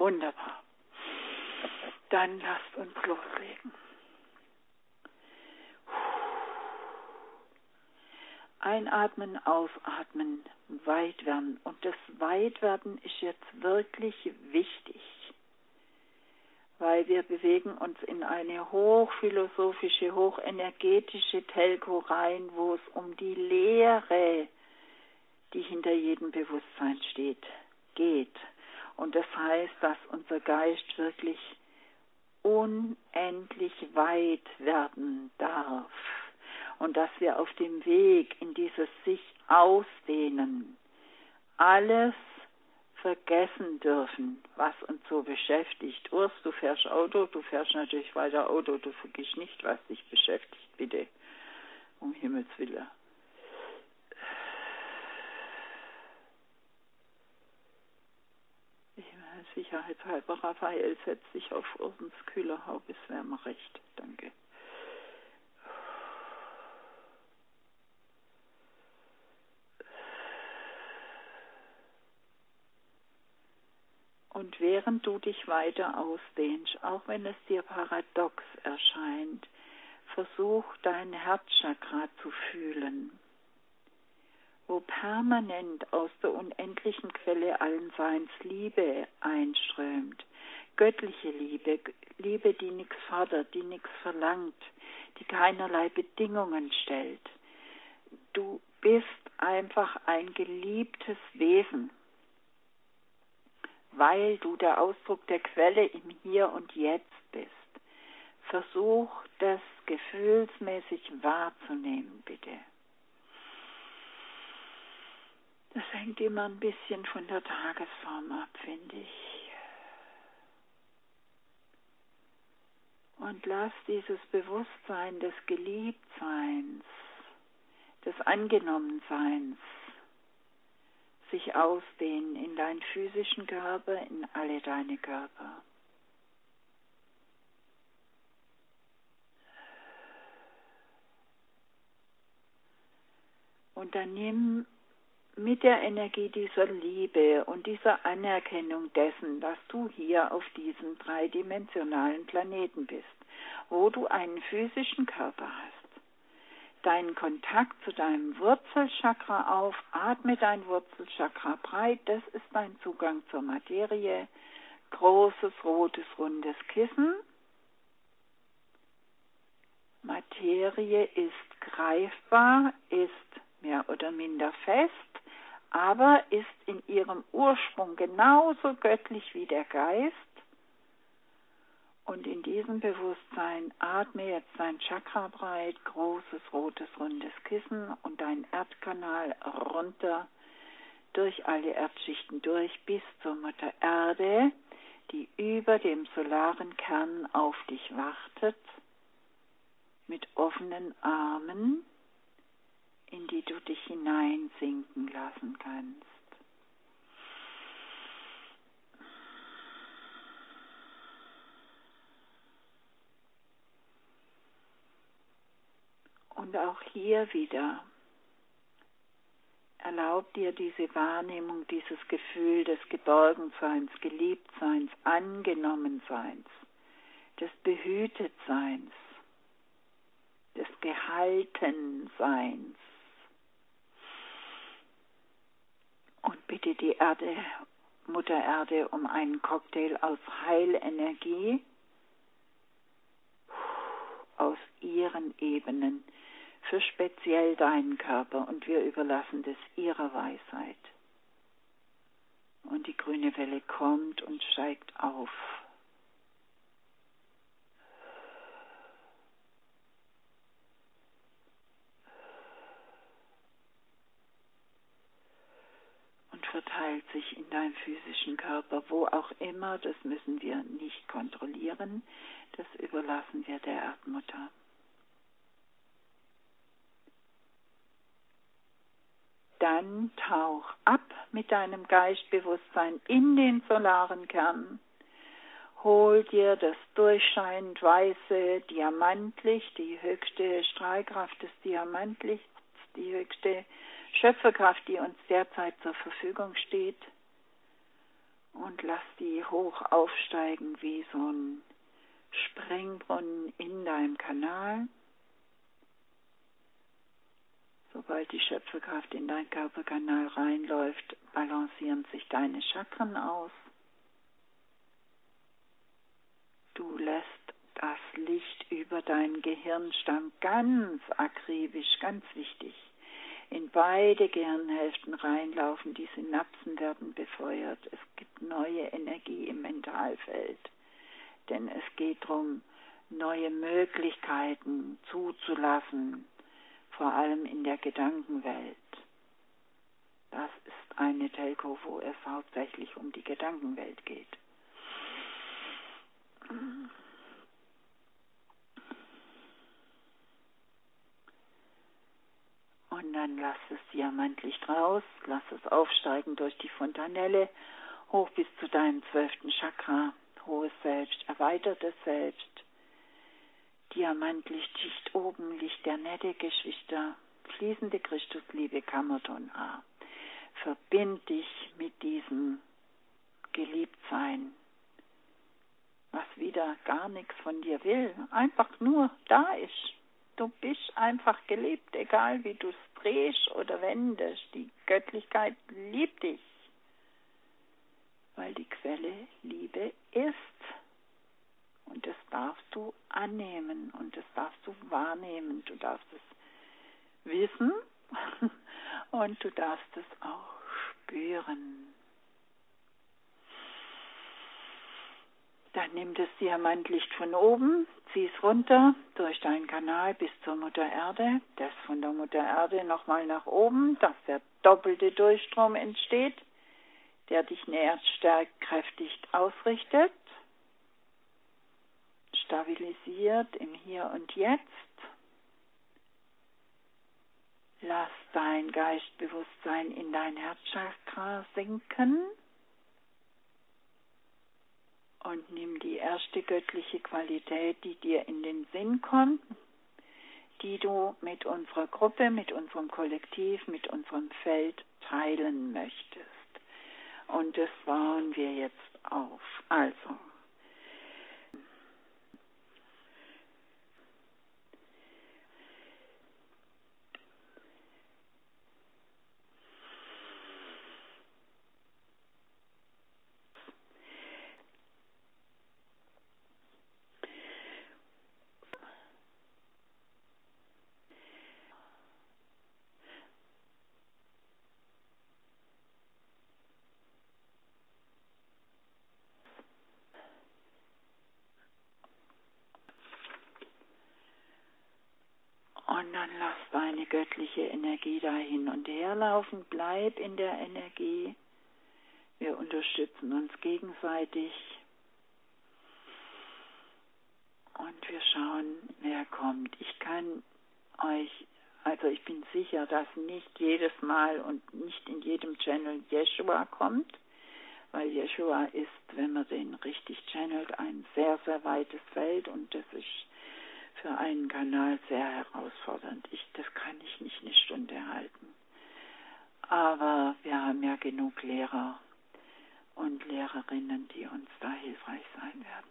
Wunderbar. Dann lasst uns loslegen. Einatmen, ausatmen, weit werden. Und das Weitwerden ist jetzt wirklich wichtig, weil wir bewegen uns in eine hochphilosophische, hochenergetische Telco rein, wo es um die Lehre, die hinter jedem Bewusstsein steht, geht. Und das heißt, dass unser Geist wirklich unendlich weit werden darf. Und dass wir auf dem Weg in dieses sich ausdehnen alles vergessen dürfen, was uns so beschäftigt. Urs, du fährst Auto, du fährst natürlich weiter Auto, du vergisst nicht, was dich beschäftigt, bitte. Um Himmels Willen. Sicherheitshalber, Raphael, setz dich auf Ursens Kühlerhaube, es wäre mir recht. Danke. Und während du dich weiter ausdehnst, auch wenn es dir paradox erscheint, versuch dein Herzchakra zu fühlen, wo permanent aus der unendlichen Quelle allen Seins Liebe einströmt. Göttliche Liebe, Liebe, die nichts fordert, die nichts verlangt, die keinerlei Bedingungen stellt. Du bist einfach ein geliebtes Wesen, weil du der Ausdruck der Quelle im Hier und Jetzt bist. Versuch, das gefühlsmäßig wahrzunehmen, bitte. Das hängt immer ein bisschen von der Tagesform ab, finde ich. Und lass dieses Bewusstsein des Geliebtseins, des Angenommenseins sich ausdehnen in deinen physischen Körper, in alle deine Körper. Und dann nimm mit der Energie dieser Liebe und dieser Anerkennung dessen, dass du hier auf diesem dreidimensionalen Planeten bist, wo du einen physischen Körper hast, deinen Kontakt zu deinem Wurzelchakra auf, atme dein Wurzelchakra breit, das ist dein Zugang zur Materie, großes, rotes, rundes Kissen. Materie ist greifbar, ist mehr oder minder fest, aber ist in ihrem Ursprung genauso göttlich wie der Geist. Und in diesem Bewusstsein atme jetzt dein Chakra breit, großes, rotes, rundes Kissen und dein Erdkanal runter durch alle Erdschichten durch bis zur Mutter Erde, die über dem solaren Kern auf dich wartet, mit offenen Armen, in die du dich hineinsinken lassen kannst. Und auch hier wieder erlaub dir diese Wahrnehmung, dieses Gefühl des Geborgenseins, Geliebtseins, Angenommenseins, des Behütetseins, des Gehaltenseins. Und bitte die Erde, Mutter Erde, um einen Cocktail aus Heilenergie, aus ihren Ebenen, für speziell deinen Körper, und wir überlassen das ihrer Weisheit. Und die grüne Welle kommt und steigt auf. Und verteilt sich in deinem physischen Körper, wo auch immer, das müssen wir nicht kontrollieren, das überlassen wir der Erdmutter. Dann tauch ab mit deinem Geistbewusstsein in den solaren Kern. Hol dir das durchscheinend weiße Diamantlicht, die höchste Strahlkraft des Diamantlichts, die höchste Schöpferkraft, die uns derzeit zur Verfügung steht. Und lass die hoch aufsteigen wie so ein Springbrunnen in deinem Kanal. Sobald die Schöpferkraft in deinen Körperkanal reinläuft, balancieren sich deine Chakren aus. Du lässt das Licht über deinen Gehirnstamm ganz akribisch, ganz wichtig, in beide Gehirnhälften reinlaufen. Die Synapsen werden befeuert. Es gibt neue Energie im Mentalfeld. Denn es geht darum, neue Möglichkeiten zuzulassen, vor allem in der Gedankenwelt. Das ist eine Telco, wo es hauptsächlich um die Gedankenwelt geht. Und dann lass das Diamantlicht raus, lass es aufsteigen durch die Fontanelle, hoch bis zu deinem 12. Chakra, hohes Selbst, erweitertes Selbst. Diamantlicht, Schicht oben, Licht der nette Geschwister, fließende Christusliebe, Kammerton A. Verbind dich mit diesem Geliebtsein, was wieder gar nichts von dir will, einfach nur da ist. Du bist einfach geliebt, egal wie du es drehst oder wendest. Die Göttlichkeit liebt dich, weil die Quelle Liebe ist. Und das darfst du annehmen und das darfst du wahrnehmen. Du darfst es wissen und du darfst es auch spüren. Dann nimm das Diamantlicht von oben, zieh es runter durch deinen Kanal bis zur Mutter Erde. Das von der Mutter Erde nochmal nach oben, dass der doppelte Durchstrom entsteht, der dich nährt, stärkt, kräftigt, ausrichtet, stabilisiert im Hier und Jetzt. Lass dein Geistbewusstsein in dein Herzchakra sinken. Und nimm die erste göttliche Qualität, die dir in den Sinn kommt, die du mit unserer Gruppe, mit unserem Kollektiv, mit unserem Feld teilen möchtest. Und das bauen wir jetzt auf. Also, und dann lass deine göttliche Energie da hin und her laufen. Bleib in der Energie. Wir unterstützen uns gegenseitig. Und wir schauen, wer kommt. Ich kann euch, also ich bin sicher, dass nicht jedes Mal und nicht in jedem Channel Jeshua kommt, weil Jeshua ist, wenn man den richtig channelt, ein sehr, sehr weites Feld und das ist für einen Kanal sehr herausfordernd. Das kann ich nicht eine Stunde halten. Aber wir haben ja genug Lehrer und Lehrerinnen, die uns da hilfreich sein werden.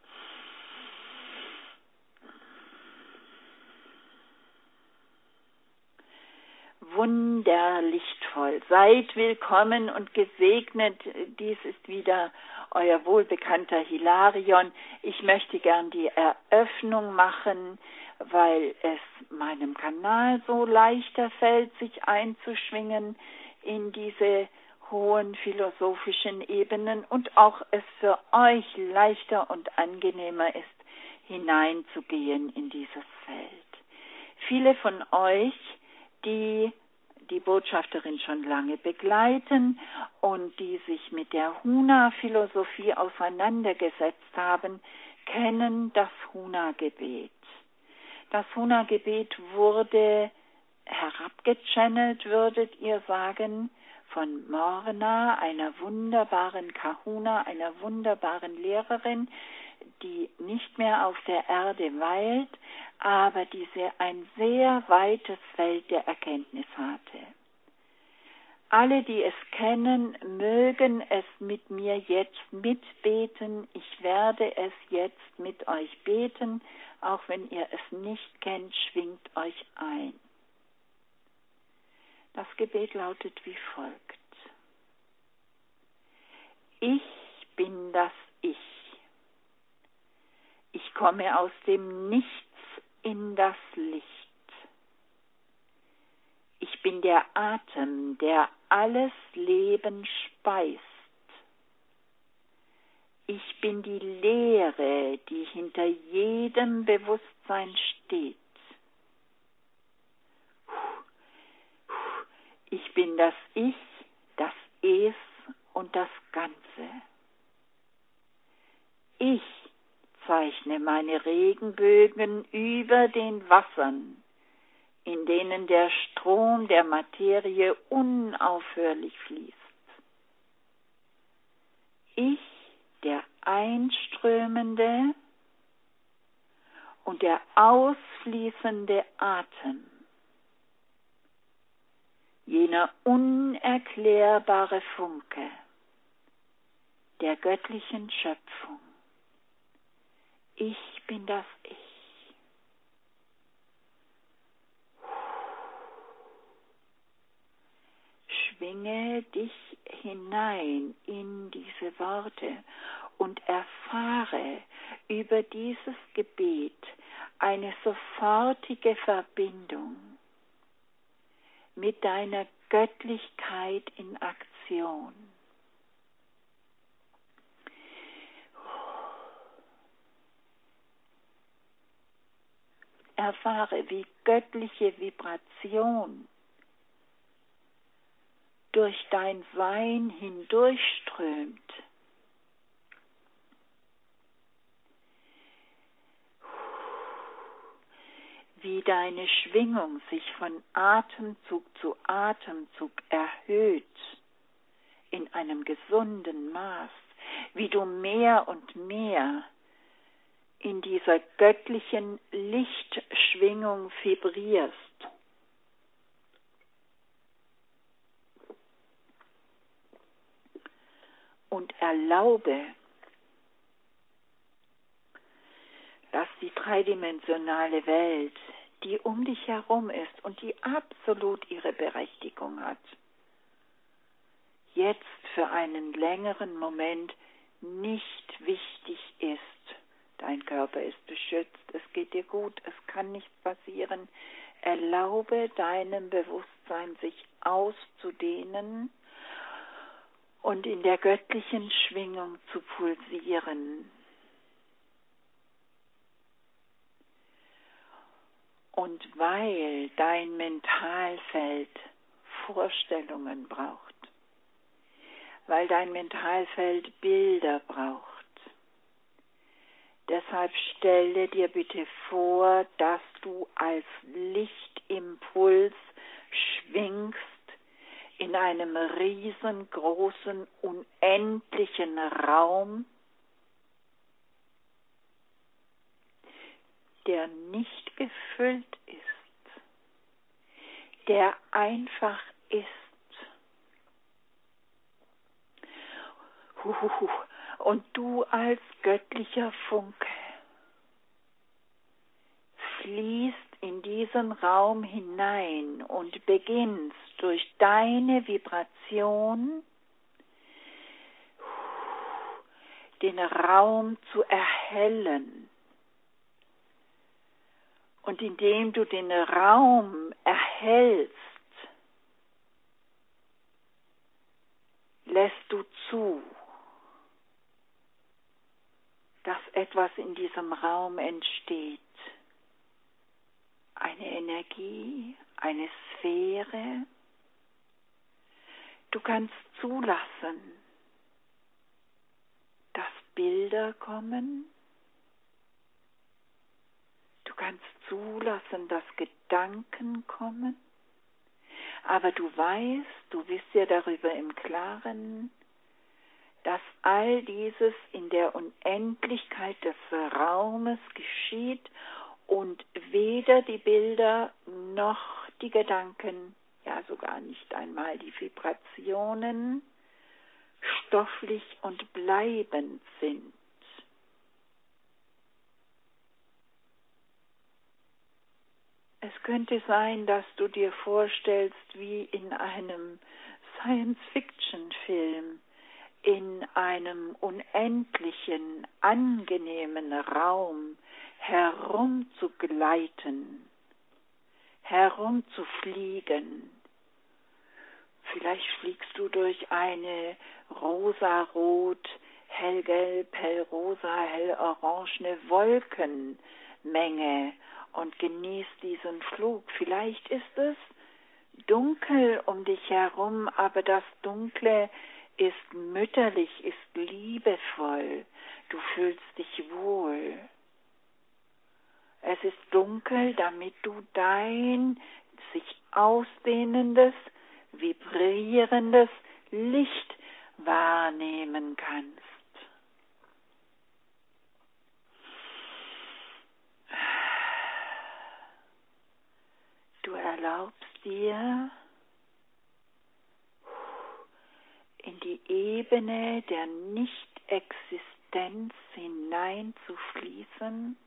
Wunderlichtvoll. Seid willkommen und gesegnet. Dies ist wieder euer wohlbekannter Hilarion. Ich möchte gern die Eröffnung machen, weil es meinem Kanal so leichter fällt, sich einzuschwingen in diese hohen philosophischen Ebenen und auch es für euch leichter und angenehmer ist, hineinzugehen in dieses Feld. Viele von euch, die Botschafterin schon lange begleiten und die sich mit der Huna-Philosophie auseinandergesetzt haben, kennen das Huna-Gebet. Das Huna-Gebet wurde herabgechannelt, würdet ihr sagen, von Morna, einer wunderbaren Kahuna, einer wunderbaren Lehrerin, die nicht mehr auf der Erde weilt, aber die ein sehr weites Feld der Erkenntnis hatte. alle, die es kennen, mögen es mit mir jetzt mitbeten. Ich werde es jetzt mit euch beten. Auch wenn ihr es nicht kennt, schwingt euch ein. Das Gebet lautet wie folgt. Ich bin das Ich. Ich komme aus dem Nichts in das Licht. Ich bin der Atem, der alles Leben speist. Ich bin die Leere, die hinter jedem Bewusstsein steht. Ich bin das Ich, das Es und das Ganze. Ich zeichne meine Regenbögen über den Wassern, in denen der Strom der Materie unaufhörlich fließt. Ich, der einströmende und der ausfließende Atem, jener unerklärbare Funke der göttlichen Schöpfung. Ich bin das Ich. Schwinge dich hinein in diese Worte und erfahre über dieses Gebet eine sofortige Verbindung mit deiner Göttlichkeit in Aktion. Erfahre, wie göttliche Vibration durch dein Sein hindurchströmt. Wie deine Schwingung sich von Atemzug zu Atemzug erhöht in einem gesunden Maß, wie du mehr und mehr in dieser göttlichen Lichtschwingung vibrierst. Und erlaube, dass die dreidimensionale Welt, die um dich herum ist und die absolut ihre Berechtigung hat, jetzt für einen längeren Moment nicht wichtig ist. Dein Körper ist beschützt, es geht dir gut, es kann nichts passieren. Erlaube deinem Bewusstsein, sich auszudehnen und in der göttlichen Schwingung zu pulsieren. Und weil dein Mentalfeld Vorstellungen braucht, weil dein Mentalfeld Bilder braucht, deshalb stelle dir bitte vor, dass du als Lichtimpuls schwingst in einem riesengroßen, unendlichen Raum, der nicht gefüllt ist, der einfach ist. Und du als göttlicher Funke fließt in diesen Raum hinein und beginnst durch deine Vibration den Raum zu erhellen. Und indem du den Raum erhältst, lässt du zu, dass etwas in diesem Raum entsteht. Eine Energie, eine Sphäre. Du kannst zulassen, dass Bilder kommen. Du kannst zulassen, dass Gedanken kommen. Aber du weißt, du bist dir darüber im Klaren, dass all dieses in der Unendlichkeit des Raumes geschieht und weder die Bilder noch die Gedanken ja sogar nicht einmal die Vibrationen, stofflich und bleibend sind. Es könnte sein, dass du dir vorstellst, wie in einem Science-Fiction-Film, in einem unendlichen, angenehmen Raum herumzugleiten, herumzufliegen. Vielleicht fliegst du durch eine rosarot, hellgelb, hellrosa, hellorangene Wolkenmenge und genießt diesen Flug. Vielleicht ist es dunkel um dich herum, aber das Dunkle ist mütterlich, ist liebevoll. Du fühlst dich wohl. Es ist dunkel, damit du dein sich ausdehnendes, vibrierendes Licht wahrnehmen kannst. Du erlaubst dir, in die Ebene der Nicht-Existenz hineinzufließen,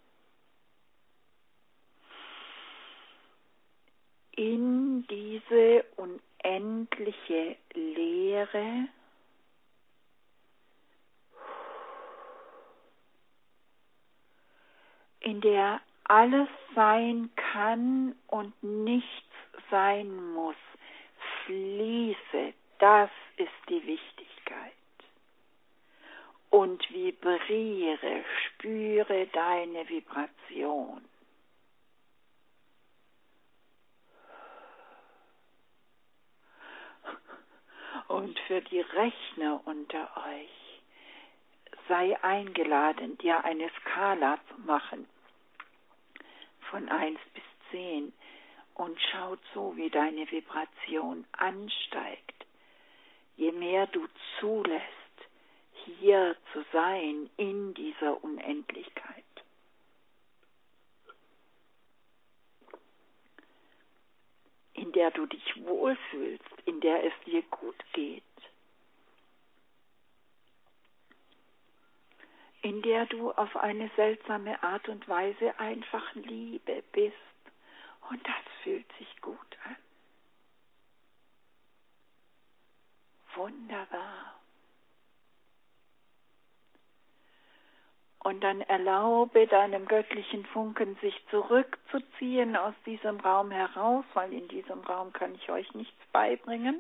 in diese unendliche Leere, in der alles sein kann und nichts sein muss. Fließe, das ist die Wichtigkeit. Und vibriere, spüre deine Vibration. Und für die Rechner unter euch sei eingeladen, dir eine Skala zu machen von 1 bis 10 und schaut so, wie deine Vibration ansteigt. Je mehr du zulässt, hier zu sein in dieser Unendlichkeit. In der du dich wohlfühlst, in der es dir gut geht, in der du auf eine seltsame Art und Weise einfach Liebe bist. Und das fühlt sich gut an. Wunderbar. Und dann erlaube deinem göttlichen Funken, sich zurückzuziehen aus diesem Raum heraus, weil in diesem Raum kann ich euch nichts beibringen.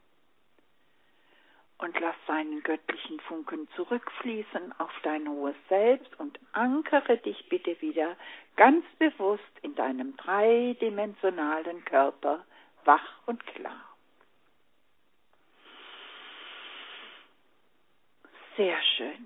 Und lass seinen göttlichen Funken zurückfließen auf dein hohes Selbst und ankere dich bitte wieder ganz bewusst in deinem dreidimensionalen Körper, wach und klar. Sehr schön.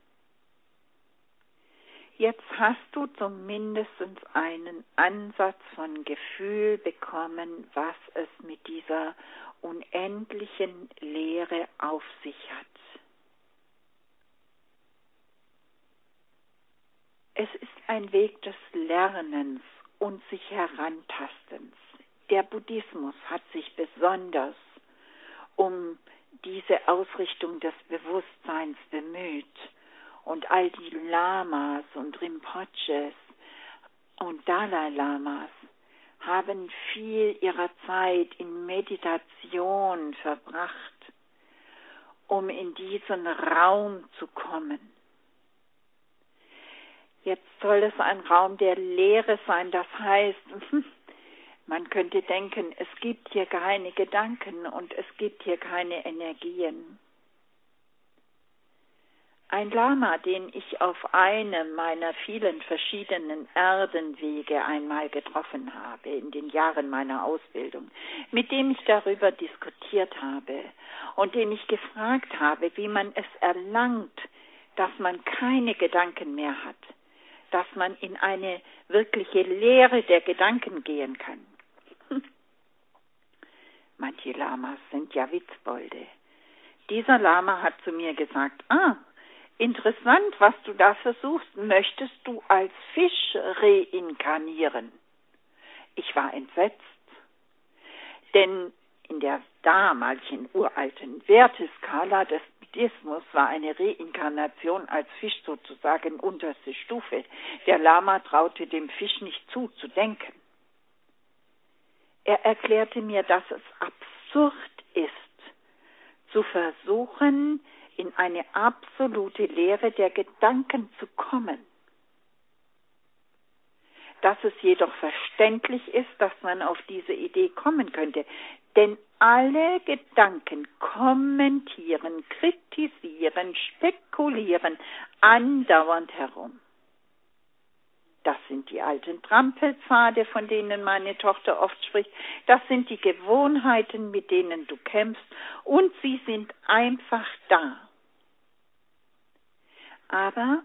Jetzt hast du zumindest einen Ansatz von Gefühl bekommen, was es mit dieser unendlichen Leere auf sich hat. Es ist ein Weg des Lernens und sich Herantastens. Der Buddhismus hat sich besonders um diese Ausrichtung des Bewusstseins bemüht. Und all die Lamas und Rinpoches und Dalai Lamas haben viel ihrer Zeit in Meditation verbracht, um in diesen Raum zu kommen. Jetzt soll es ein Raum der Leere sein, das heißt, man könnte denken, es gibt hier keine Gedanken und es gibt hier keine Energien. Ein Lama, den ich auf einem meiner vielen verschiedenen Erdenwege einmal getroffen habe, in den Jahren meiner Ausbildung, mit dem ich darüber diskutiert habe und den ich gefragt habe, wie man es erlangt, dass man keine Gedanken mehr hat, dass man in eine wirkliche Leere der Gedanken gehen kann. Manche Lamas sind ja Witzbolde. Dieser Lama hat zu mir gesagt, interessant, was du da versuchst. Möchtest du als Fisch reinkarnieren? Ich war entsetzt. Denn in der damaligen uralten Werteskala des Buddhismus war eine Reinkarnation als Fisch sozusagen unterste Stufe. Der Lama traute dem Fisch nicht zu denken. Er erklärte mir, dass es absurd ist, zu versuchen, in eine absolute Lehre der Gedanken zu kommen. Dass es jedoch verständlich ist, dass man auf diese Idee kommen könnte. Denn alle Gedanken kommentieren, kritisieren, spekulieren andauernd herum. Das sind die alten Trampelpfade, von denen meine Tochter oft spricht. Das sind die Gewohnheiten, mit denen du kämpfst. Und sie sind einfach da. Aber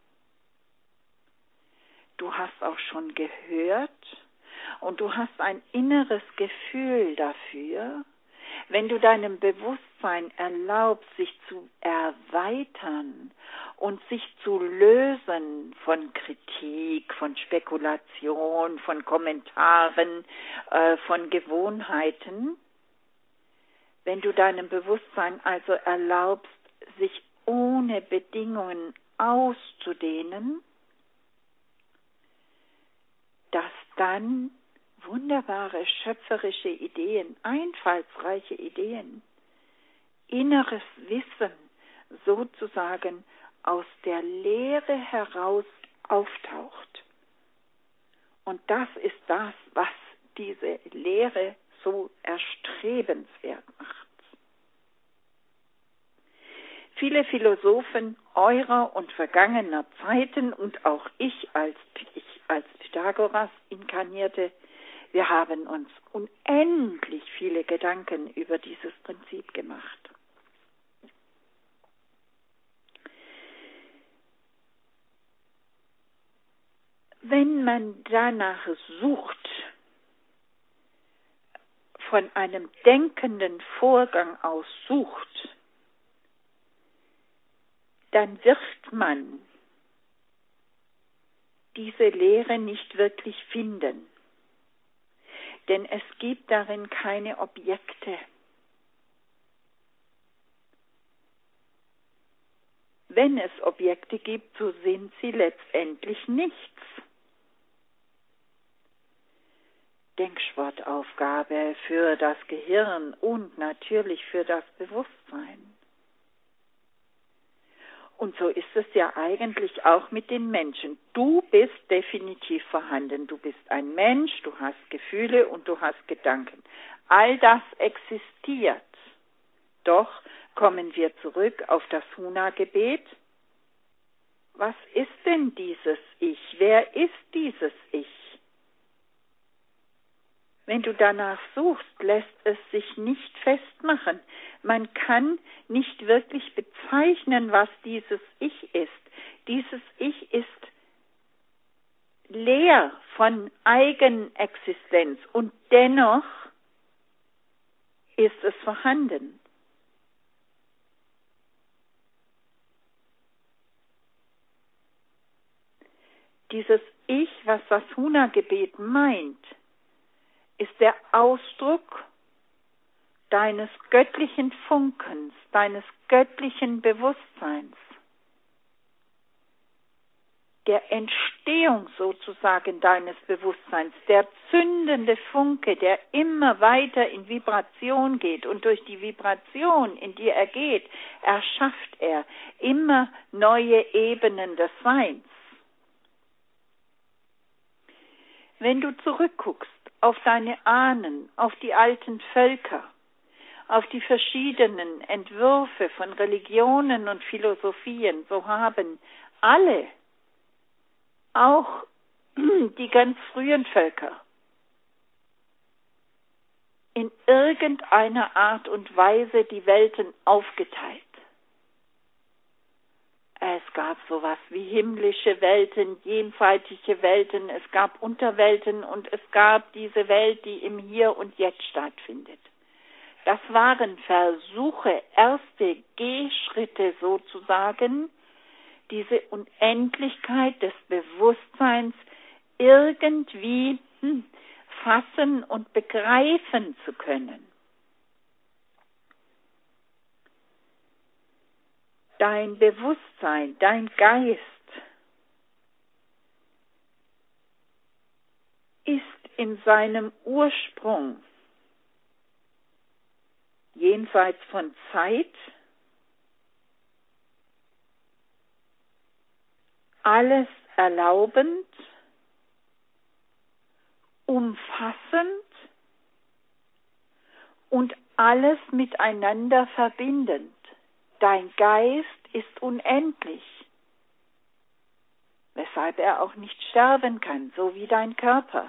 du hast auch schon gehört und du hast ein inneres Gefühl dafür, wenn du deinem Bewusstsein erlaubst, sich zu erweitern und sich zu lösen von Kritik, von Spekulation, von Kommentaren, von Gewohnheiten, wenn du deinem Bewusstsein also erlaubst, sich ohne Bedingungen auszudehnen, dass dann wunderbare, schöpferische Ideen, einfallsreiche Ideen, inneres Wissen sozusagen aus der Leere heraus auftaucht. Und das ist das, was diese Lehre so erstrebenswert macht. Viele Philosophen eurer und vergangener Zeiten und auch ich als Pythagoras inkarnierte, wir haben uns unendlich viele Gedanken über dieses Prinzip gemacht. Wenn man danach sucht, von einem denkenden Vorgang aus sucht, dann wird man diese Lehre nicht wirklich finden. Denn es gibt darin keine Objekte. Wenn es Objekte gibt, so sind sie letztendlich nichts. Denksportaufgabe für das Gehirn und natürlich für das Bewusstsein. Und so ist es ja eigentlich auch mit den Menschen. Du bist definitiv vorhanden. Du bist ein Mensch, du hast Gefühle und du hast Gedanken. All das existiert. Doch kommen wir zurück auf das Huna-Gebet. Was ist denn dieses Ich? Wer ist dieses Ich? Wenn du danach suchst, lässt es sich nicht festmachen. Man kann nicht wirklich bezeichnen, was dieses Ich ist. Dieses Ich ist leer von Eigenexistenz und dennoch ist es vorhanden. Dieses Ich, was das Huna-Gebet meint, ist der Ausdruck deines göttlichen Funkens, deines göttlichen Bewusstseins, der Entstehung sozusagen deines Bewusstseins, der zündende Funke, der immer weiter in Vibration geht und durch die Vibration, in die er geht, erschafft er immer neue Ebenen des Seins. Wenn du zurückguckst auf deine Ahnen, auf die alten Völker, auf die verschiedenen Entwürfe von Religionen und Philosophien, so haben alle, auch die ganz frühen Völker, in irgendeiner Art und Weise die Welten aufgeteilt. Es gab sowas wie himmlische Welten, jenseitige Welten, es gab Unterwelten und es gab diese Welt, die im Hier und Jetzt stattfindet. Das waren Versuche, erste Gehschritte sozusagen, diese Unendlichkeit des Bewusstseins irgendwie fassen und begreifen zu können. dein Bewusstsein, dein Geist ist in seinem Ursprung jenseits von Zeit, alles erlaubend, umfassend und alles miteinander verbindend. Dein Geist ist unendlich, weshalb er auch nicht sterben kann, so wie dein Körper.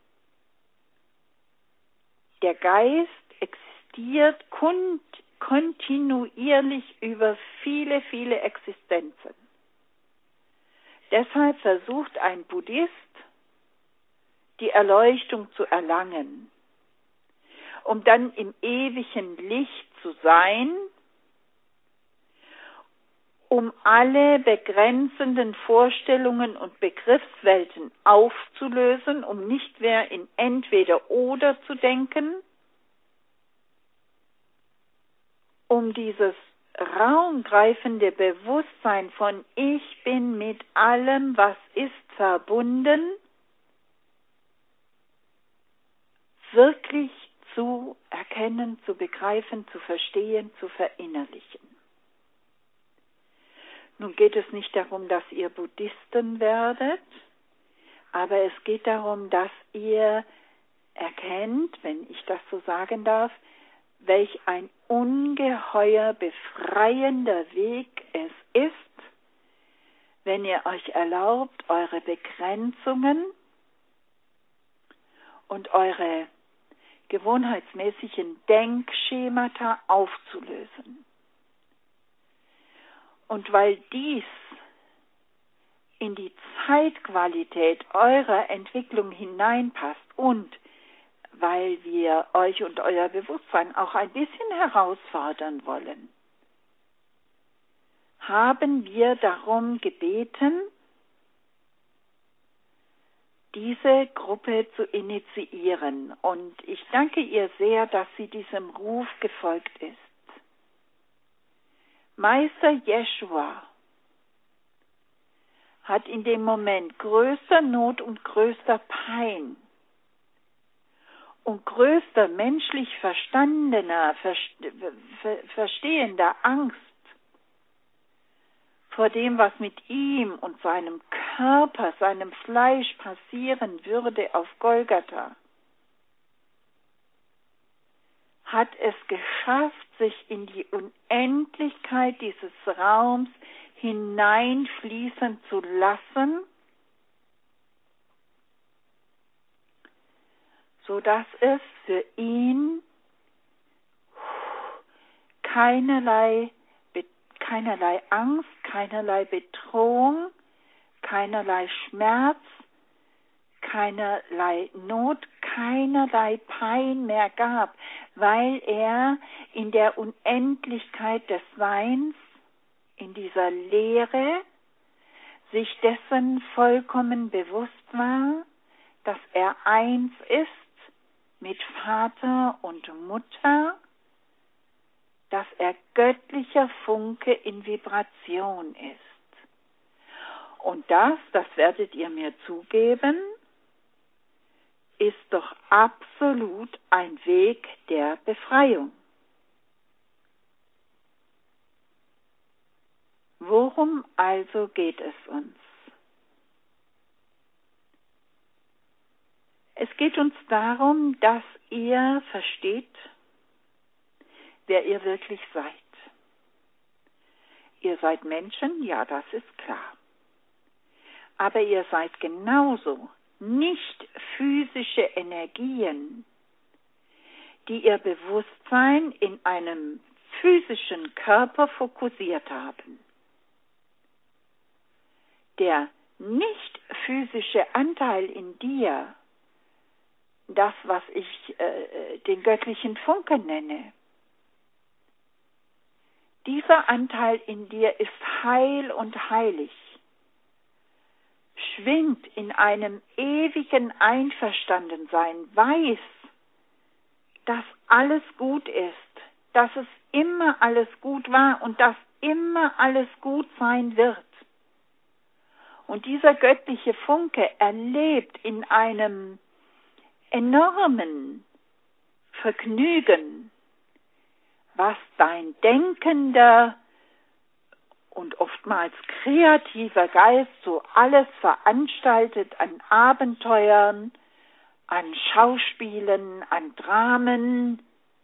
Der Geist existiert kontinuierlich über viele, viele Existenzen. Deshalb versucht ein Buddhist, die Erleuchtung zu erlangen, um dann im ewigen Licht zu sein, um alle begrenzenden Vorstellungen und Begriffswelten aufzulösen, um nicht mehr in Entweder-Oder zu denken, um dieses raumgreifende Bewusstsein von Ich bin mit allem, was ist, verbunden, wirklich zu erkennen, zu begreifen, zu verstehen, zu verinnerlichen. Nun geht es nicht darum, dass ihr Buddhisten werdet, aber es geht darum, dass ihr erkennt, wenn ich das so sagen darf, welch ein ungeheuer befreiender Weg es ist, wenn ihr euch erlaubt, eure Begrenzungen und eure gewohnheitsmäßigen Denkschemata aufzulösen. Und weil dies in die Zeitqualität eurer Entwicklung hineinpasst und weil wir euch und euer Bewusstsein auch ein bisschen herausfordern wollen, haben wir darum gebeten, diese Gruppe zu initiieren. Und ich danke ihr sehr, dass sie diesem Ruf gefolgt ist. Meister Jeschua hat in dem Moment größter Not und größter Pein und größter menschlich verstehender Angst vor dem, was mit ihm und seinem Körper, seinem Fleisch passieren würde auf Golgatha, hat es geschafft, sich in die Unendlichkeit dieses Raums hineinfließen zu lassen, sodass es für ihn keinerlei Angst, keinerlei Bedrohung, keinerlei Schmerz, keinerlei Not, keinerlei Pein mehr gab, weil er in der Unendlichkeit des Seins, in dieser Leere, sich dessen vollkommen bewusst war, dass er eins ist mit Vater und Mutter, dass er göttlicher Funke in Vibration ist. Und das werdet ihr mir zugeben, ist doch absolut ein Weg der Befreiung. Worum also geht es uns? Es geht uns darum, dass ihr versteht, wer ihr wirklich seid. Ihr seid Menschen, ja, das ist klar. Aber ihr seid genauso nicht physische Energien, die ihr Bewusstsein in einem physischen Körper fokussiert haben. Der nicht physische Anteil in dir, das, was ich den göttlichen Funken nenne, dieser Anteil in dir ist heil und heilig, schwingt in einem ewigen Einverstandensein, weiß, dass alles gut ist, dass es immer alles gut war und dass immer alles gut sein wird. Und dieser göttliche Funke erlebt in einem enormen Vergnügen, was dein denkender und oftmals kreativer Geist so alles veranstaltet an Abenteuern, an Schauspielen, an Dramen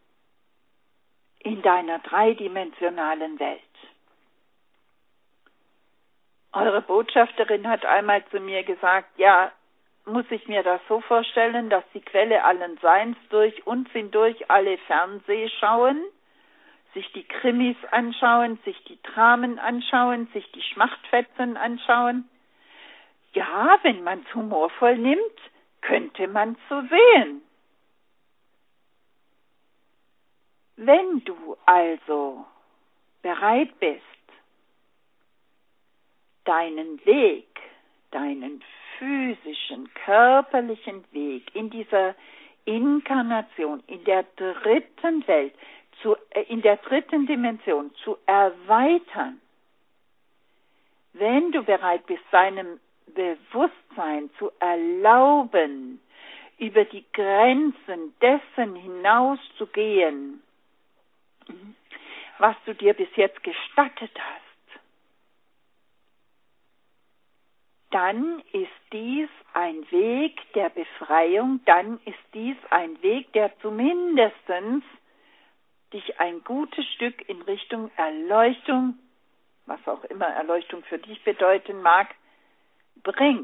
in deiner dreidimensionalen Welt. Eure Botschafterin hat einmal zu mir gesagt, ja, muss ich mir das so vorstellen, dass die Quelle allen Seins durch uns hindurch alle Fernseh schauen, sich die Krimis anschauen, sich die Dramen anschauen, sich die Schmachtfetzen anschauen? Ja, wenn man es humorvoll nimmt, könnte man es so sehen. Wenn du also bereit bist, deinen Weg, deinen physischen, körperlichen Weg in dieser Inkarnation, in der dritten Welt, in der dritten Dimension zu erweitern, wenn du bereit bist, deinem Bewusstsein zu erlauben, über die Grenzen dessen hinauszugehen, was du dir bis jetzt gestattet hast, dann ist dies ein Weg der Befreiung, dann ist dies ein Weg, der zumindestens dich ein gutes Stück in Richtung Erleuchtung, was auch immer Erleuchtung für dich bedeuten mag, bringt.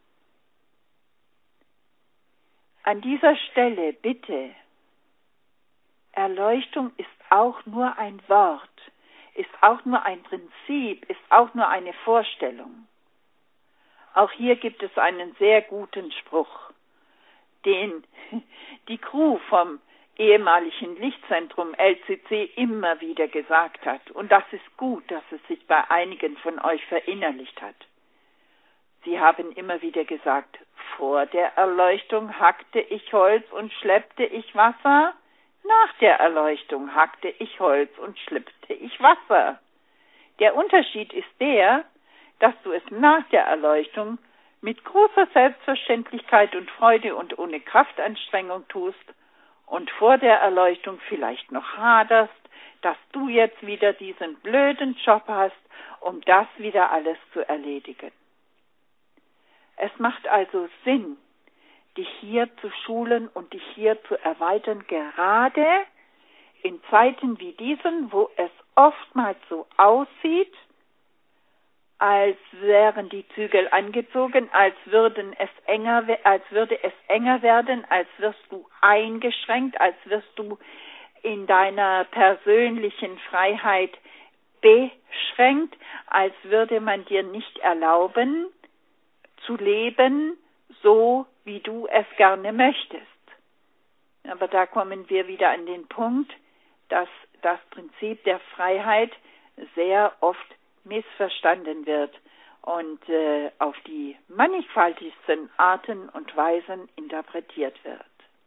An dieser Stelle bitte, Erleuchtung ist auch nur ein Wort, ist auch nur ein Prinzip, ist auch nur eine Vorstellung. Auch hier gibt es einen sehr guten Spruch, den die Crew vom ehemaligen Lichtzentrum LCC immer wieder gesagt hat. Und das ist gut, dass es sich bei einigen von euch verinnerlicht hat. Sie haben immer wieder gesagt, vor der Erleuchtung hackte ich Holz und schleppte ich Wasser. Nach der Erleuchtung hackte ich Holz und schleppte ich Wasser. Der Unterschied ist der, dass du es nach der Erleuchtung mit großer Selbstverständlichkeit und Freude und ohne Kraftanstrengung tust und vor der Erleuchtung vielleicht noch haderst, dass du jetzt wieder diesen blöden Job hast, um das wieder alles zu erledigen. Es macht also Sinn, dich hier zu schulen und dich hier zu erweitern, gerade in Zeiten wie diesen, wo es oftmals so aussieht, als wären die Zügel angezogen, als würde es enger werden, als wirst du eingeschränkt, als wirst du in deiner persönlichen Freiheit beschränkt, als würde man dir nicht erlauben, zu leben, so wie du es gerne möchtest. Aber da kommen wir wieder an den Punkt, dass das Prinzip der Freiheit sehr oft missverstanden wird und auf die mannigfaltigsten Arten und Weisen interpretiert wird.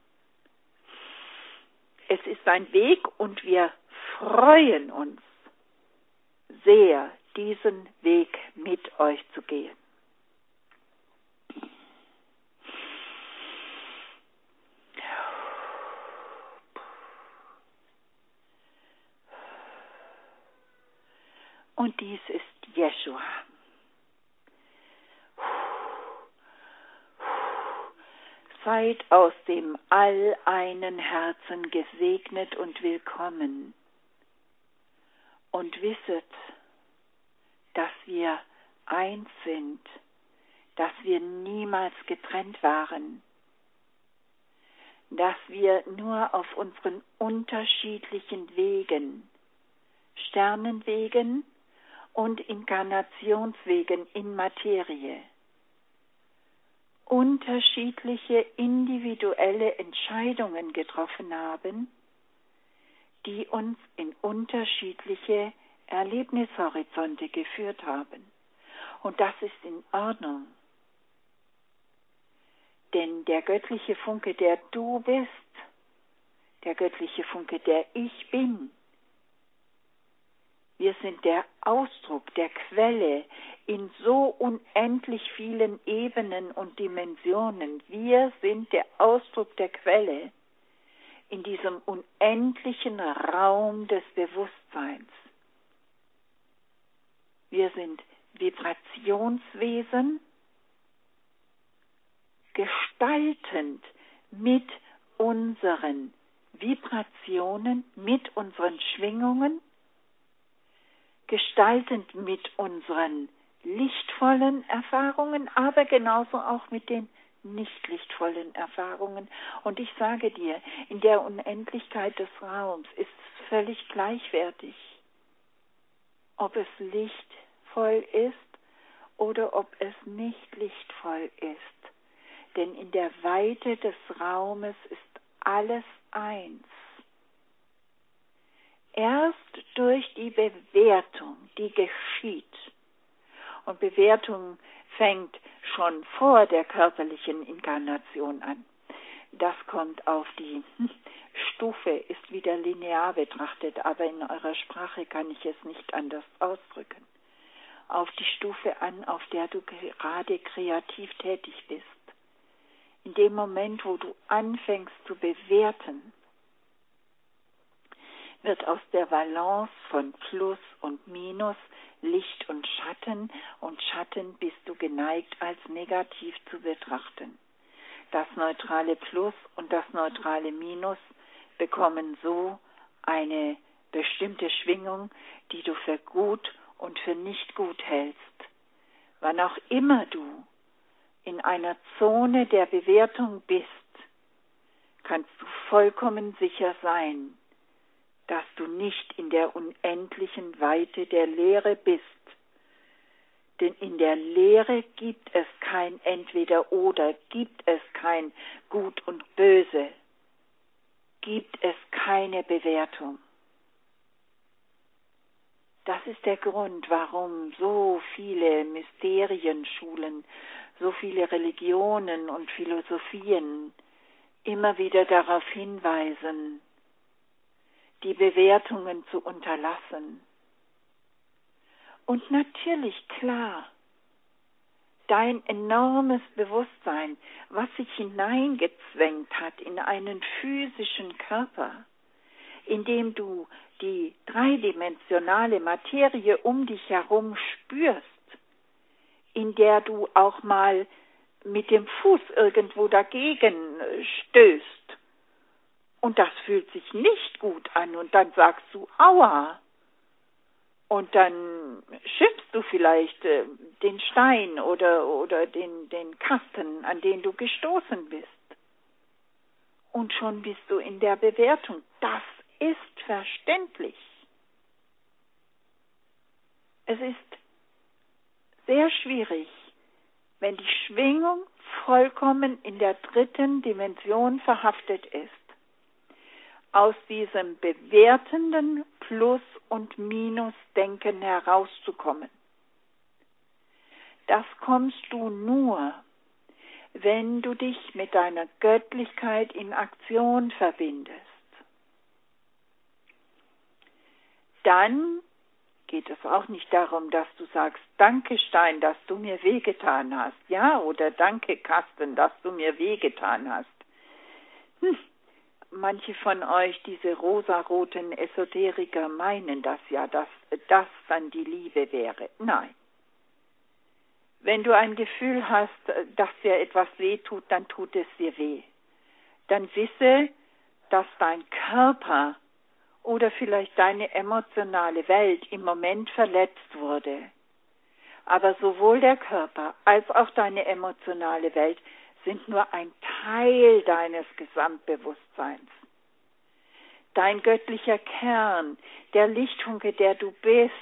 Es ist ein Weg und wir freuen uns sehr, diesen Weg mit euch zu gehen. Und dies ist Jeschua. Seid aus dem All einen Herzen gesegnet und willkommen. Und wisset, dass wir eins sind, dass wir niemals getrennt waren, dass wir nur auf unseren unterschiedlichen Wegen, Sternenwegen und Inkarnationswegen in Materie, unterschiedliche individuelle Entscheidungen getroffen haben, die uns in unterschiedliche Erlebnishorizonte geführt haben. Und das ist in Ordnung. Denn der göttliche Funke, der du bist, der göttliche Funke, der ich bin, Wir sind der Ausdruck der Quelle in so unendlich vielen Ebenen und Dimensionen. Wir sind der Ausdruck der Quelle in diesem unendlichen Raum des Bewusstseins. Wir sind Vibrationswesen, gestaltend mit unseren Vibrationen, mit unseren Schwingungen, gestaltend mit unseren lichtvollen Erfahrungen, aber genauso auch mit den nicht lichtvollen Erfahrungen. Und ich sage dir, in der Unendlichkeit des Raums ist es völlig gleichwertig, ob es lichtvoll ist oder ob es nicht lichtvoll ist. Denn in der Weite des Raumes ist alles eins. Erst durch die Bewertung, die geschieht, und Bewertung fängt schon vor der körperlichen Inkarnation an. Das kommt auf die Stufe, ist wieder linear betrachtet, aber in eurer Sprache kann ich es nicht anders ausdrücken. Auf die Stufe an, auf der du gerade kreativ tätig bist. In dem Moment, wo du anfängst zu bewerten, wird aus der Balance von Plus und Minus Licht und Schatten bist du geneigt als negativ zu betrachten. Das neutrale Plus und das neutrale Minus bekommen so eine bestimmte Schwingung, die du für gut und für nicht gut hältst. Wann auch immer du in einer Zone der Bewertung bist, kannst du vollkommen sicher sein, dass du nicht in der unendlichen Weite der Leere bist. Denn in der Leere gibt es kein Entweder-Oder, gibt es kein Gut und Böse, gibt es keine Bewertung. Das ist der Grund, warum so viele Mysterienschulen, so viele Religionen und Philosophien immer wieder darauf hinweisen, die Bewertungen zu unterlassen. Und natürlich, klar, dein enormes Bewusstsein, was sich hineingezwängt hat in einen physischen Körper, in dem du die dreidimensionale Materie um dich herum spürst, in der du auch mal mit dem Fuß irgendwo dagegen stößt. Und das fühlt sich nicht gut an und dann sagst du, aua. Und dann schimpfst du vielleicht den Stein oder den Kasten, an den du gestoßen bist. Und schon bist du in der Bewertung. Das ist verständlich. Es ist sehr schwierig, wenn die Schwingung vollkommen in der dritten Dimension verhaftet ist, aus diesem bewertenden Plus- und Minusdenken herauszukommen. Das kommst du nur, wenn du dich mit deiner Göttlichkeit in Aktion verbindest. Dann geht es auch nicht darum, dass du sagst, danke Stein, dass du mir wehgetan hast, ja, oder danke Kasten, dass du mir wehgetan hast. Manche von euch, diese rosaroten Esoteriker, meinen das ja, dass das dann die Liebe wäre. Nein. Wenn du ein Gefühl hast, dass dir etwas weh tut, dann tut es dir weh. Dann wisse, dass dein Körper oder vielleicht deine emotionale Welt im Moment verletzt wurde. Aber sowohl der Körper als auch deine emotionale Welt sind nur ein Teil deines Gesamtbewusstseins. Dein göttlicher Kern, der Lichtfunke, der du bist,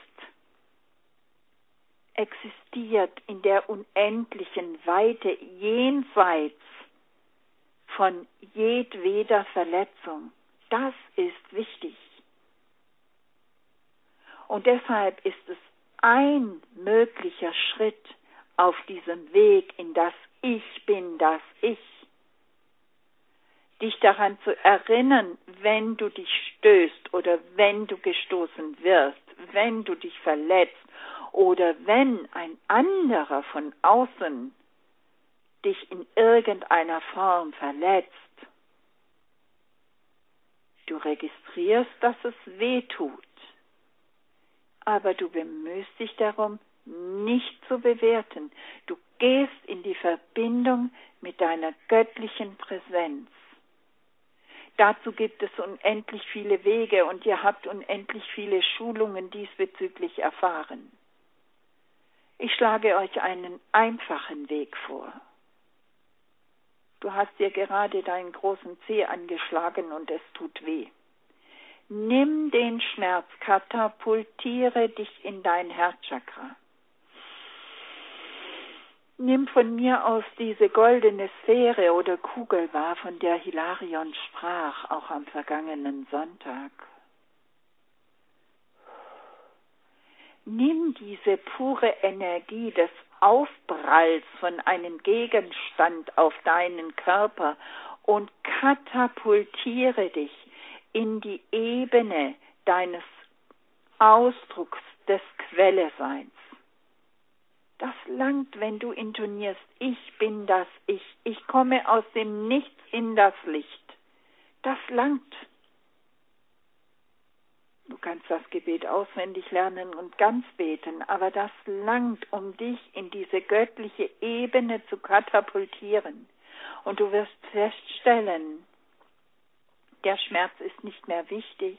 existiert in der unendlichen Weite jenseits von jedweder Verletzung. Das ist wichtig. Und deshalb ist es ein möglicher Schritt auf diesem Weg in das Ich bin das Ich, dich daran zu erinnern, wenn du dich stößt oder wenn du gestoßen wirst, wenn du dich verletzt oder wenn ein anderer von außen dich in irgendeiner Form verletzt. Du registrierst, dass es weh tut, aber du bemühst dich darum, nicht zu bewerten. Du gehst in die Verbindung mit deiner göttlichen Präsenz. Dazu gibt es unendlich viele Wege und ihr habt unendlich viele Schulungen diesbezüglich erfahren. Ich schlage euch einen einfachen Weg vor. Du hast dir gerade deinen großen Zeh angeschlagen und es tut weh. Nimm den Schmerz, katapultiere dich in dein Herzchakra. Nimm von mir aus diese goldene Sphäre oder Kugel wahr, von der Hilarion sprach, auch am vergangenen Sonntag. Nimm diese pure Energie des Aufpralls von einem Gegenstand auf deinen Körper und katapultiere dich in die Ebene deines Ausdrucks des Quelleseins. Das langt, wenn du intonierst, ich bin das ich komme aus dem Nichts in das Licht. Das langt. Du kannst das Gebet auswendig lernen und ganz beten, aber das langt, um dich in diese göttliche Ebene zu katapultieren. Und du wirst feststellen, der Schmerz ist nicht mehr wichtig.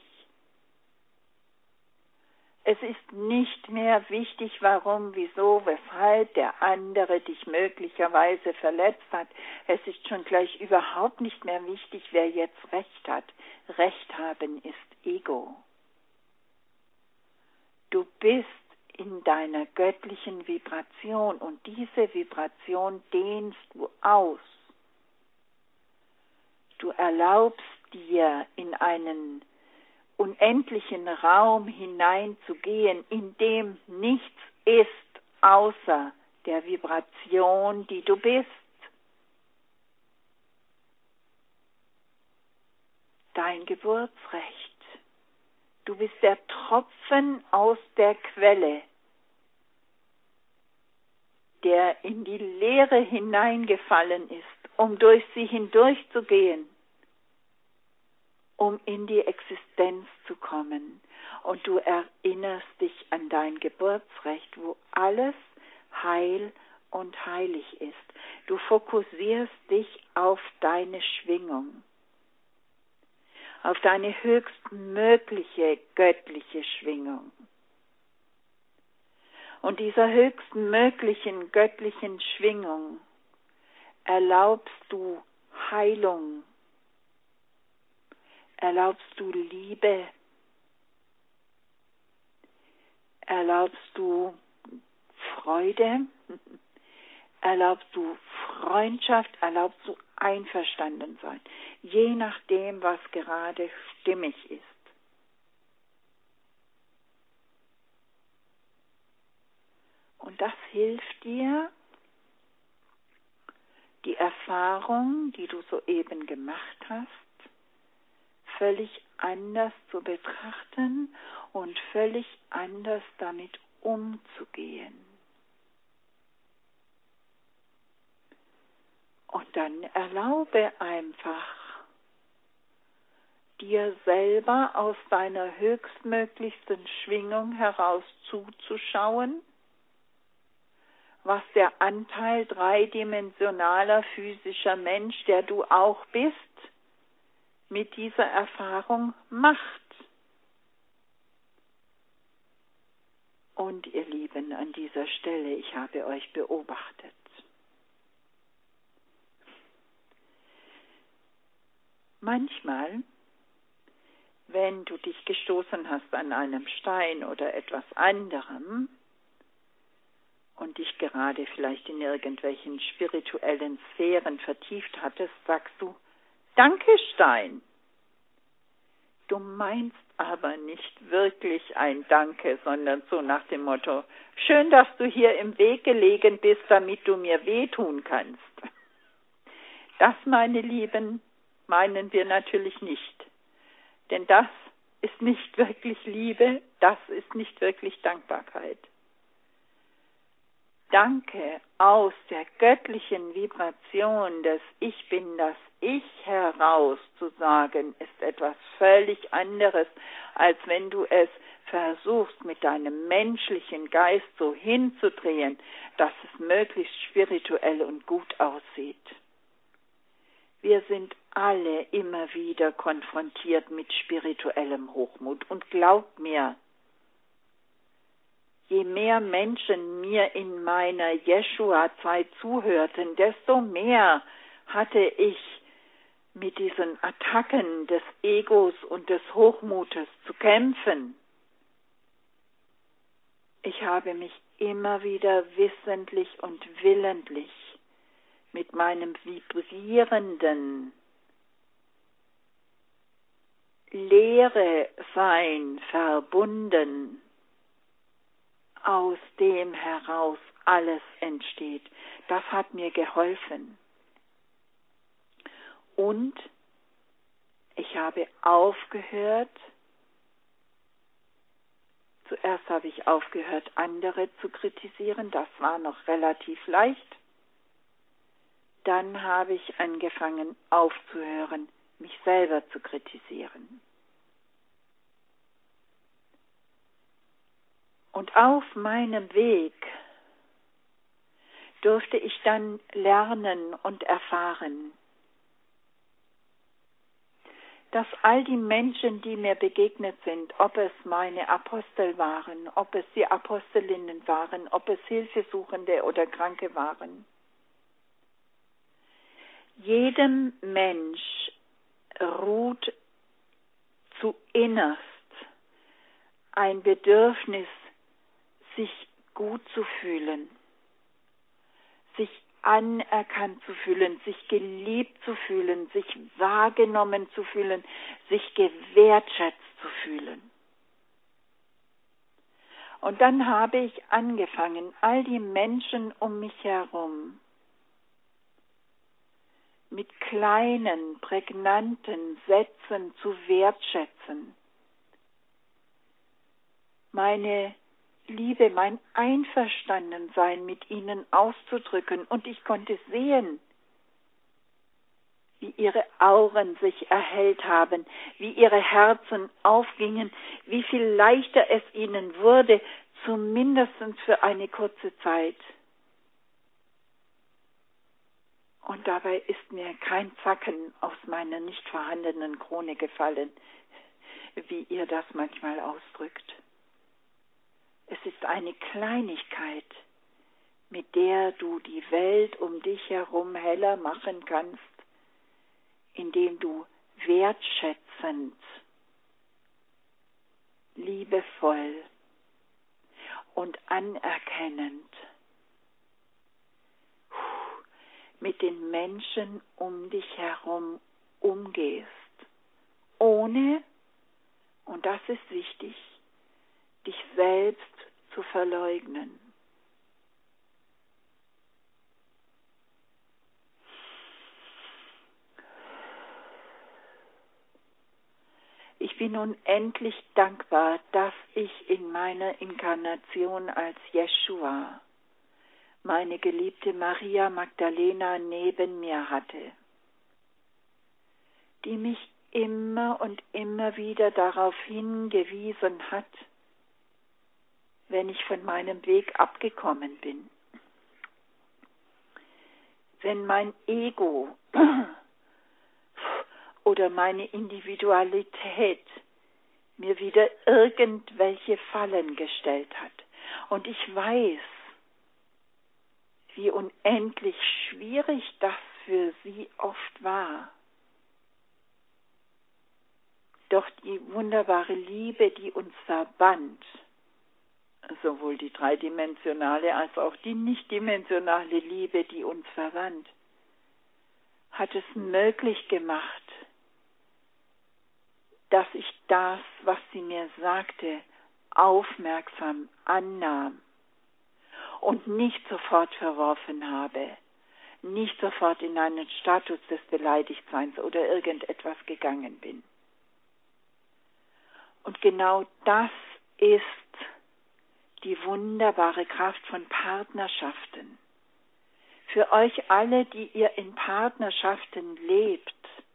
Es ist nicht mehr wichtig, warum, wieso, weshalb der andere dich möglicherweise verletzt hat. Es ist schon gleich überhaupt nicht mehr wichtig, wer jetzt Recht hat. Recht haben ist Ego. Du bist in deiner göttlichen Vibration und diese Vibration dehnst du aus. Du erlaubst dir in einen unendlichen Raum hineinzugehen, in dem nichts ist außer der Vibration, die du bist. Dein Geburtsrecht. Du bist der Tropfen aus der Quelle, der in die Leere hineingefallen ist, um durch sie hindurchzugehen, um in die Existenz zu kommen. Und du erinnerst dich an dein Geburtsrecht, wo alles heil und heilig ist. Du fokussierst dich auf deine Schwingung, auf deine höchstmögliche göttliche Schwingung. Und dieser höchstmöglichen göttlichen Schwingung erlaubst du Heilung, erlaubst du Liebe, erlaubst du Freude, erlaubst du Freundschaft, erlaubst du Einverstandensein, je nachdem, was gerade stimmig ist. Und das hilft dir, die Erfahrung, die du soeben gemacht hast, völlig anders zu betrachten und völlig anders damit umzugehen. Und dann erlaube einfach, dir selber aus deiner höchstmöglichsten Schwingung heraus zuzuschauen, was der Anteil dreidimensionaler physischer Mensch, der du auch bist, mit dieser Erfahrung macht. Und ihr Lieben, an dieser Stelle, ich habe euch beobachtet. Manchmal, wenn du dich gestoßen hast an einem Stein oder etwas anderem und dich gerade vielleicht in irgendwelchen spirituellen Sphären vertieft hattest, sagst du, danke Stein. Du meinst aber nicht wirklich ein Danke, sondern so nach dem Motto, schön, dass du hier im Weg gelegen bist, damit du mir wehtun kannst. Das, meine Lieben, meinen wir natürlich nicht. Denn das ist nicht wirklich Liebe, das ist nicht wirklich Dankbarkeit. Danke aus der göttlichen Vibration des Ich bin das Ich heraus zu sagen, ist etwas völlig anderes, als wenn du es versuchst, mit deinem menschlichen Geist so hinzudrehen, dass es möglichst spirituell und gut aussieht. Wir sind alle immer wieder konfrontiert mit spirituellem Hochmut. Und glaubt mir, je mehr Menschen mir in meiner Jeschua-Zeit zuhörten, desto mehr hatte ich mit diesen Attacken des Egos und des Hochmutes zu kämpfen. Ich habe mich immer wieder wissentlich und willentlich mit meinem vibrierenden Leere-Sein verbunden, aus dem heraus alles entsteht. Das hat mir geholfen. Und ich habe aufgehört, zuerst habe ich aufgehört, andere zu kritisieren, das war noch relativ leicht. Dann habe ich angefangen aufzuhören, mich selber zu kritisieren. Und auf meinem Weg durfte ich dann lernen und erfahren, dass all die Menschen, die mir begegnet sind, ob es meine Apostel waren, ob es die Apostelinnen waren, ob es Hilfesuchende oder Kranke waren, jedem Mensch ruht zuinnerst ein Bedürfnis, sich gut zu fühlen, sich anerkannt zu fühlen, sich geliebt zu fühlen, sich wahrgenommen zu fühlen, sich gewertschätzt zu fühlen. Und dann habe ich angefangen, all die Menschen um mich herum mit kleinen, prägnanten Sätzen zu wertschätzen. Meine Liebe, mein Einverstandensein mit ihnen auszudrücken. Und ich konnte sehen, wie ihre Auren sich erhellt haben, wie ihre Herzen aufgingen, wie viel leichter es ihnen wurde, zumindest für eine kurze Zeit. Und dabei ist mir kein Zacken aus meiner nicht vorhandenen Krone gefallen, wie ihr das manchmal ausdrückt. Es ist eine Kleinigkeit, mit der du die Welt um dich herum heller machen kannst, indem du wertschätzend, liebevoll und anerkennend mit den Menschen um dich herum umgehst, ohne, und das ist wichtig, dich selbst zu verleugnen. Ich bin unendlich dankbar, dass ich in meiner Inkarnation als Jeschua meine geliebte Maria Magdalena neben mir hatte, die mich immer und immer wieder darauf hingewiesen hat, wenn ich von meinem Weg abgekommen bin. Wenn mein Ego oder meine Individualität mir wieder irgendwelche Fallen gestellt hat. Und ich weiß, wie unendlich schwierig das für sie oft war. Doch die wunderbare Liebe, die uns verband, sowohl die dreidimensionale als auch die nichtdimensionale Liebe, die uns verband, hat es möglich gemacht, dass ich das, was sie mir sagte, aufmerksam annahm und nicht sofort verworfen habe, nicht sofort in einen Status des Beleidigtseins oder irgendetwas gegangen bin. Und genau das ist die wunderbare Kraft von Partnerschaften. Für euch alle, die ihr in Partnerschaften lebt,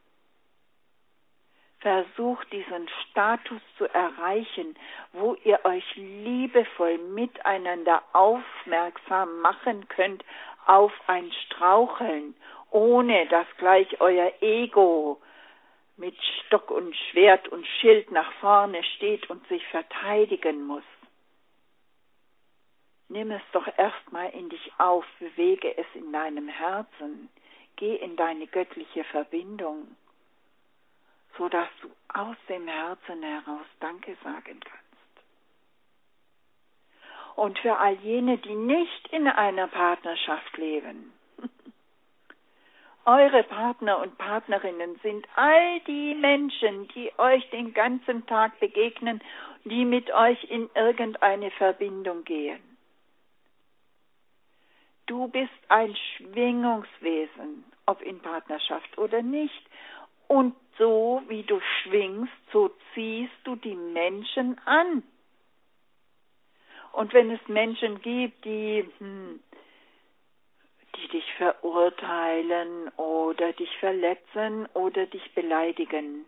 versucht diesen Status zu erreichen, wo ihr euch liebevoll miteinander aufmerksam machen könnt auf ein Straucheln, ohne dass gleich euer Ego mit Stock und Schwert und Schild nach vorne steht und sich verteidigen muss. Nimm es doch erstmal in dich auf, bewege es in deinem Herzen, geh in deine göttliche Verbindung, sodass du aus dem Herzen heraus Danke sagen kannst. Und für all jene, die nicht in einer Partnerschaft leben, eure Partner und Partnerinnen sind all die Menschen, die euch den ganzen Tag begegnen, die mit euch in irgendeine Verbindung gehen. Du bist ein Schwingungswesen, ob in Partnerschaft oder nicht. Und so wie du schwingst, so ziehst du die Menschen an. Und wenn es Menschen gibt, die dich verurteilen oder dich verletzen oder dich beleidigen,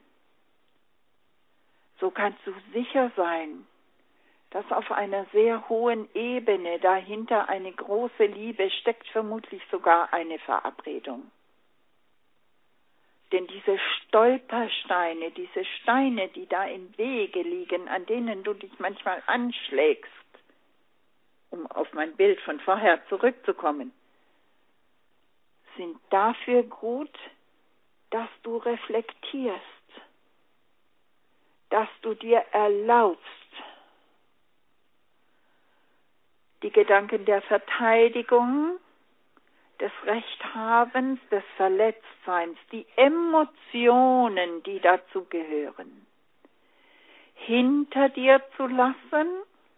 so kannst du sicher sein, dass auf einer sehr hohen Ebene dahinter eine große Liebe steckt, vermutlich sogar eine Verabredung. Denn diese Stolpersteine, diese Steine, die da im Wege liegen, an denen du dich manchmal anschlägst, um auf mein Bild von vorher zurückzukommen, sind dafür gut, dass du reflektierst, dass du dir erlaubst, die Gedanken der Verteidigung, des Rechthabens, des Verletztseins, die Emotionen, die dazu gehören, hinter dir zu lassen,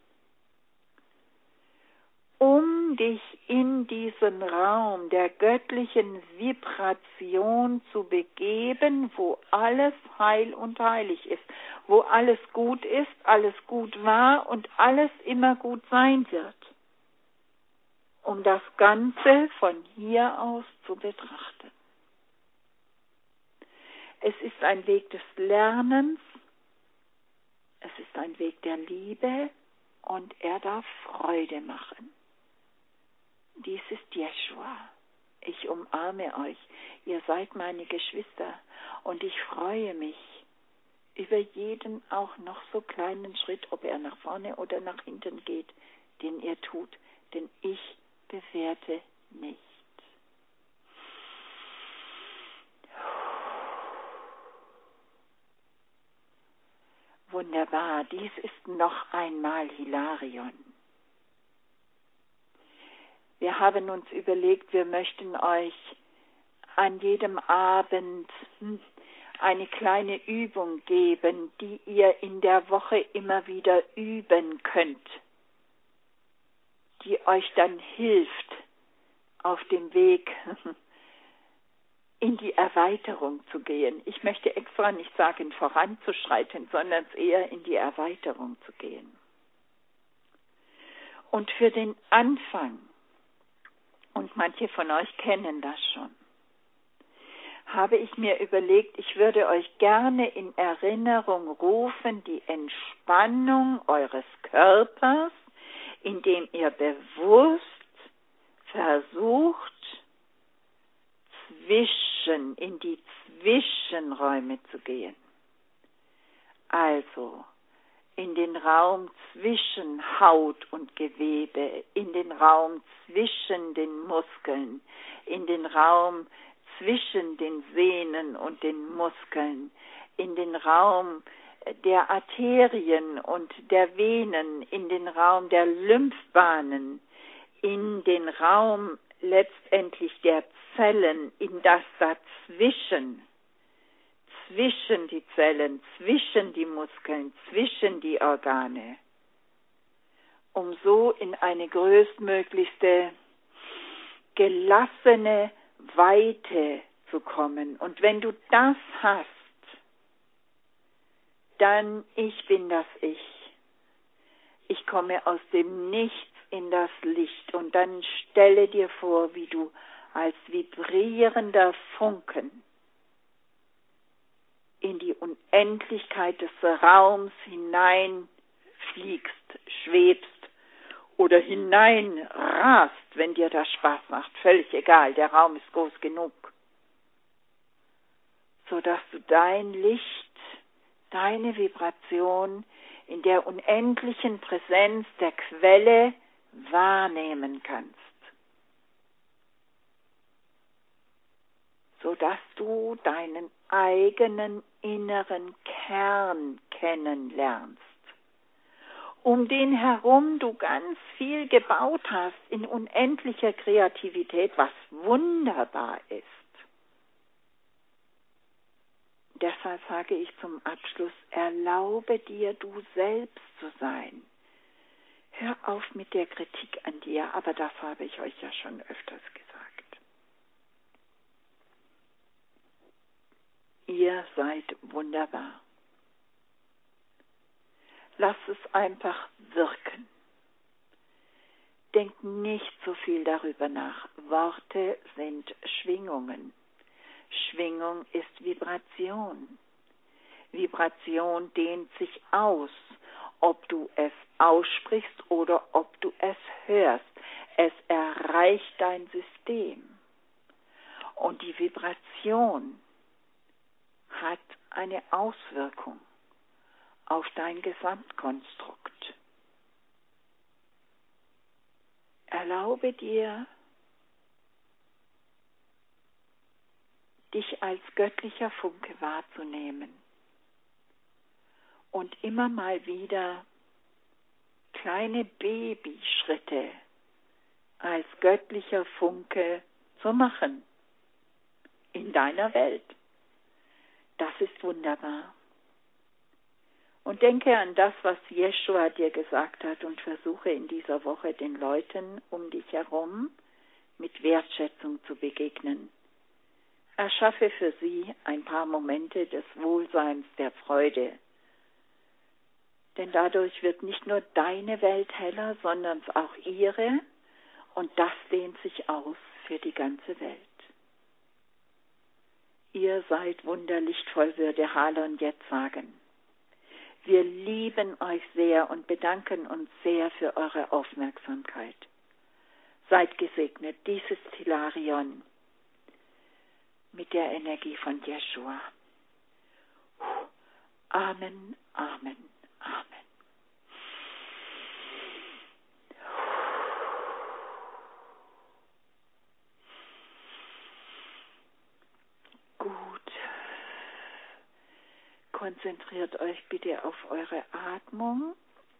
um dich in diesen Raum der göttlichen Vibration zu begeben, wo alles heil und heilig ist, wo alles gut ist, alles gut war und alles immer gut sein wird, um das Ganze von hier aus zu betrachten. Es ist ein Weg des Lernens, es ist ein Weg der Liebe und er darf Freude machen. Dies ist Jeschua. Ich umarme euch, ihr seid meine Geschwister und ich freue mich über jeden auch noch so kleinen Schritt, ob er nach vorne oder nach hinten geht, den ihr tut, denn ich bewerte nicht. Wunderbar, dies ist noch einmal Hilarion. Wir haben uns überlegt, wir möchten euch an jedem Abend eine kleine Übung geben, die ihr in der Woche immer wieder üben könnt, die euch dann hilft, auf dem Weg in die Erweiterung zu gehen. Ich möchte extra nicht sagen, voranzuschreiten, sondern eher in die Erweiterung zu gehen. Und für den Anfang, und manche von euch kennen das schon, habe ich mir überlegt, ich würde euch gerne in Erinnerung rufen, die Entspannung eures Körpers, indem ihr bewusst versucht, in die Zwischenräume zu gehen. Also in den Raum zwischen Haut und Gewebe, in den Raum zwischen den Muskeln, in den Raum zwischen den Sehnen und den Muskeln, in den Raum der Arterien und der Venen, in den Raum der Lymphbahnen, in den Raum letztendlich der Zellen, in das dazwischen, zwischen die Zellen, zwischen die Muskeln, zwischen die Organe, um so in eine größtmöglichste gelassene Weite zu kommen. Und wenn du das hast, dann ich bin das Ich. Ich komme aus dem Nichts in das Licht. Und dann stelle dir vor, wie du als vibrierender Funken in die Unendlichkeit des Raums hineinfliegst, schwebst oder hineinrast, wenn dir das Spaß macht. Völlig egal, der Raum ist groß genug. Sodass du dein Licht, deine Vibration in der unendlichen Präsenz der Quelle wahrnehmen kannst. Sodass du deinen eigenen inneren Kern kennenlernst, um den herum du ganz viel gebaut hast in unendlicher Kreativität, was wunderbar ist. Deshalb sage ich zum Abschluss, erlaube dir, du selbst zu sein. Hör auf mit der Kritik an dir, aber das habe ich euch ja schon öfters gesagt. Ihr seid wunderbar. Lass es einfach wirken. Denk nicht so viel darüber nach. Worte sind Schwingungen. Schwingung ist Vibration. Vibration dehnt sich aus, ob du es aussprichst oder ob du es hörst. Es erreicht dein System. Und die Vibration hat eine Auswirkung auf dein Gesamtkonstrukt. Erlaube dir, dich als göttlicher Funke wahrzunehmen und immer mal wieder kleine Babyschritte als göttlicher Funke zu machen in deiner Welt. Das ist wunderbar. Und denke an das, was Jeschua dir gesagt hat und versuche in dieser Woche den Leuten um dich herum mit Wertschätzung zu begegnen. Erschaffe für sie ein paar Momente des Wohlseins, der Freude. Denn dadurch wird nicht nur deine Welt heller, sondern auch ihre, und das dehnt sich aus für die ganze Welt. Ihr seid wunderlichtvoll, würde Halon jetzt sagen. Wir lieben euch sehr und bedanken uns sehr für eure Aufmerksamkeit. Seid gesegnet, dies ist Hilarion mit der Energie von Jeschua. Amen, Amen, Amen. Gut. Konzentriert euch bitte auf eure Atmung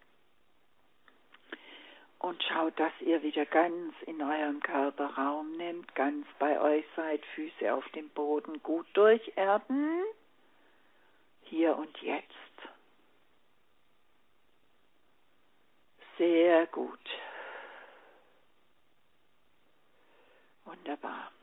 und schaut, dass ihr wieder ganz in eurem Körper Raum nehmt, ganz bei euch seid, Füße auf dem Boden gut durcherden, hier und jetzt. Sehr gut. Wunderbar.